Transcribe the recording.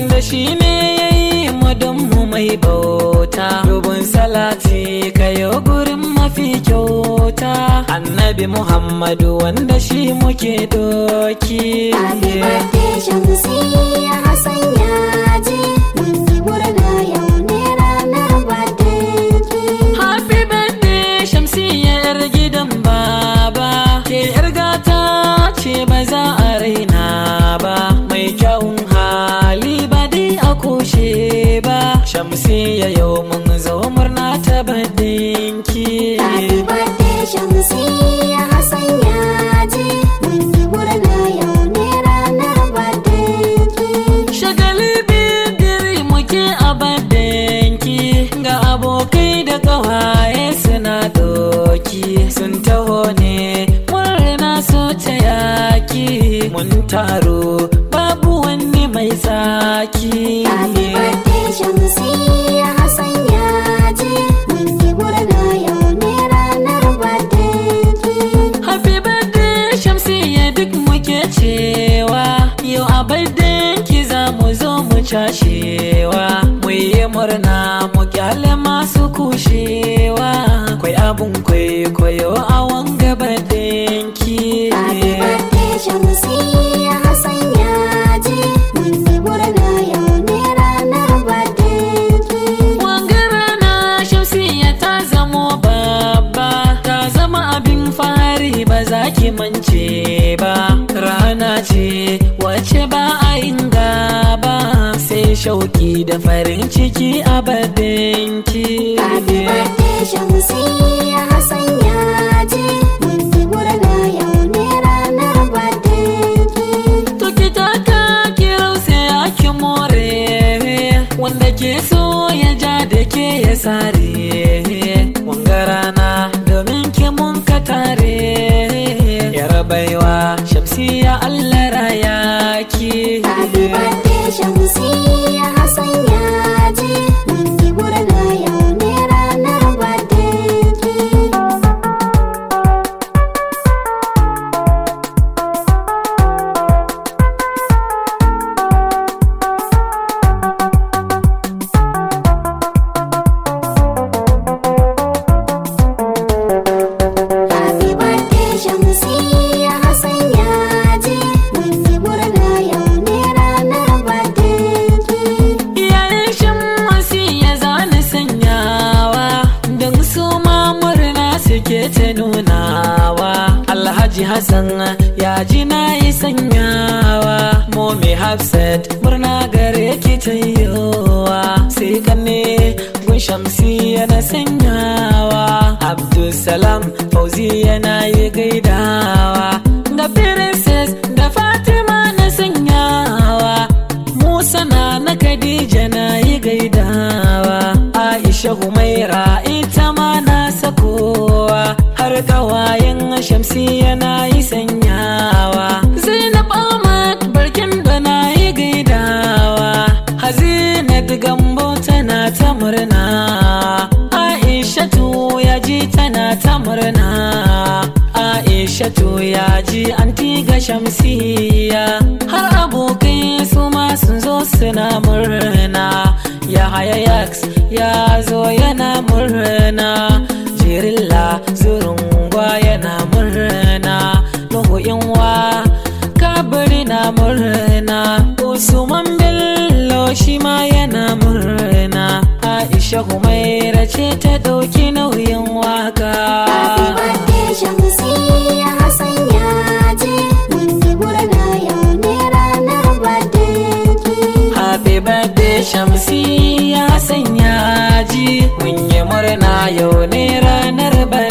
wanda shi ne ya yi mu mai bauta. Dubun salati kayo gurin mafi kyauta, Annabi Muhammadu wanda shi muke doki. Happy birthday Shamsiyya Hassan Yaji, mun yi murna yau ne ranar birthday ki. Happy birthday Shamsiyya yar gidan baba, ke yar gata ce ba za a raina ba, mai kyawun hali ba dai a kushe ba. Shamsiyya yau mun zo murna ta birthday-ki. Happy birthday Shamsiyya Hassan Yaji, mun yi murna yau ne ranar birthday ki. Shagali bidiri muke a birthday-ki, ga abokai da ƙawaye suna doki, sun taho ne murna so ta yaki, mun taro babu wani mai tsaki. Happy birthday Shamsiyya Hassan Yaji, mun yi murna yau ne ranar birthday ki. Happy birthday Shamsiyya duk muke cewa, yau a birthday-ki za mu zo mu cashewa, mu yi murna mu kyale masu kushewa, kwai abun kwaikwayo a wanga birthday-ki. Happy birthday Shamsiyya Hassan Yaji, mun yi murna yau ne ranar birthday ki. Wanga rana Shamsiyya ta zamo babba, ta zama abin fari ba za ki mance ba. Rana ce wacce ba a yin gaba, sai shauki da farin ciki a birthday-ki. Happy birthday Shamsiyya Hassan Yaji, mun yi murna yau ne ranar birthday ki. To ki taka ki rausaya ki more, wanda ke so ya ja da ke ya sare. Wanga rana domin ki mun ka tare, yar baiwa Shamsiyya Allah raya ki. Happy birthday Shamsiyya Hassan Yaji, mun yi murna yau ne ranar birthday ki. Happy birthday Shamsiyya Hassan Yaji, mun yi murna yau ne ranar birthday ki. Iyayen Shamsiyya za ni sanyawa, don su ma murna suke ta nunawa. Alhaji Hassan ya ji na yi sanyawa, Momi Hafsat murna gare ki ta yiwa, sai kanne gun Shamsiyya na sanyawa. Abdulsalam Fauziya na yi gaidawa, da Princess da Fatima na sanyawa, Musa na Khadija na yi gaidawa, Aisha Humaira ita ma na sakowa, har kawayen Shamsiyya na yi sanyawa. Zainab Ahmad barkin da na yi gaidawa, Hazinat Gambo tana ta murna, Aishatu ya ji tana ta murna, Aishatu ya ji anti ga Shamsiyya, har abokai su ma sun zo suna murna, Yahaya Yax ya zo yana murna, Jirilla Zurungwa yana murna, Nuhu Inwa Kabiri na murna, Usman Bello shi ma yana murna, Aisha Humaira ce ta ɗauki nauyin waka. Happy birthday Shamsiyya Hassan Yaji, mun yi murna yau ne ranar birthday ki. Happy birthday Shamsiyya Hassan Yaji, mun yi murna yau ne ranar birthday.